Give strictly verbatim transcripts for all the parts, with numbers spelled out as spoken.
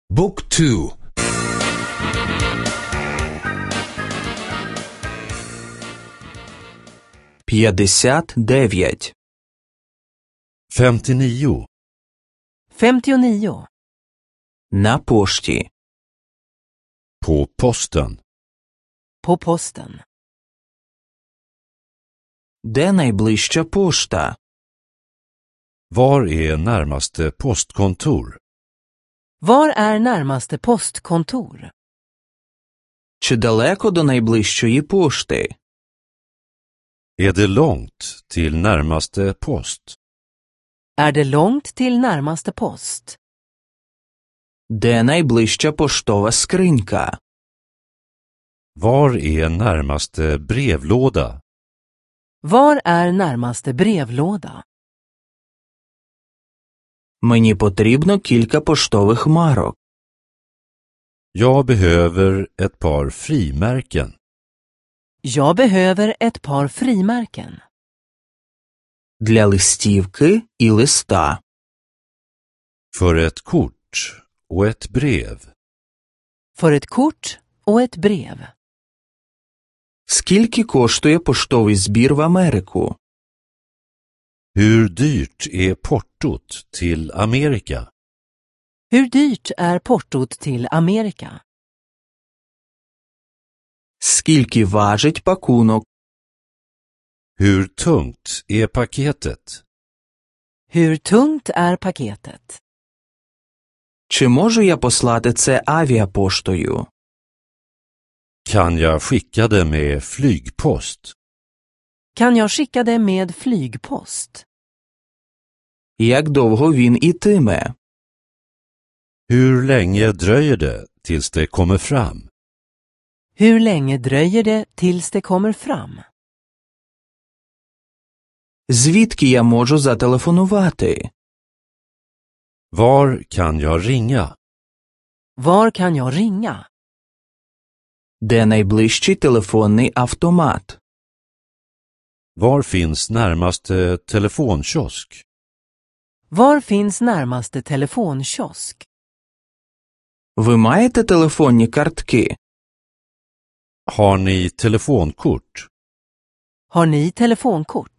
Book two. п'ятдесят дев'ять. femtionio. femtionio. На пошті. På posten. På posten. Де найближча пошта? Var är närmaste postkontor? Var är närmaste postkontor? Чи далеко до найближчої пошти? Är det långt till närmaste post? Är det långt till närmaste post? Де найближча поштова скринька? Var är närmaste brevlåda? Var är närmaste brevlåda? Мені потрібно кілька поштових марок. Jag behöver ett par frimärken. Jag behöver ett par frimärken. Для листівки і листа. För ett kort och ett brev. För ett kort och ett brev. Скільки коштує поштовий збір в Америку? Hur dyrt är portot till Amerika? Hur dyrt är portot till Amerika? Скільки важить пакунок? Hur tungt är paketet? Hur tungt är paketet? Чи можу я послати це авіапоштою? Kan jag skicka det med flygpost? Kan jag skicka det med flygpost? Як довго він ітиме? Hur länge dröjer det tills det kommer fram? Hur länge dröjer det tills det kommer fram? Звідки я можу зателефонувати? Var kan jag ringa? Var kan jag ringa? Де найближчий телефонний автомат? Var finns närmaste telefonkiosk? Var finns närmaste telefonkiosk? Ви маєте телефонні картки? Har ni telefonkort? Har ni telefonkort?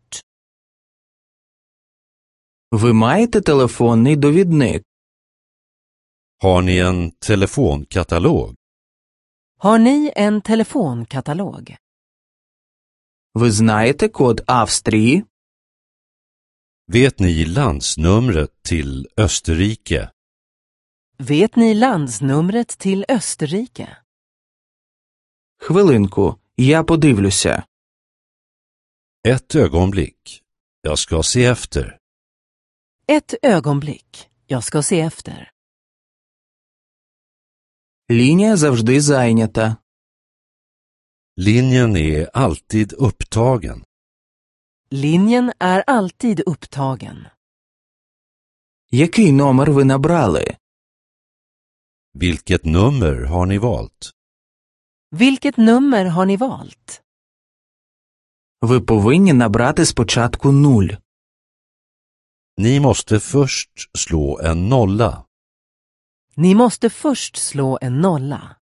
Ви маєте телефонний довідник? Har ni en telefonkatalog? Har ni en telefonkatalog? Ви знаєте код Австрії? Vet ni landsnumret till Österrike? Vet ni landsnumret till Österrike? Хвилинку, я подивлюся. Ett ögonblick. Jag ska se efter. Ett ögonblick. Jag ska se efter. Лінія завжди зайнята. Linjen är alltid upptagen. Linjen är alltid upptagen. Який номер ви набрали? Vilket nummer har ni valt? Vilket nummer har ni valt? Ви повинні набрати спочатку нуль. Ni måste först slå en nolla. Ni måste först slå en nolla.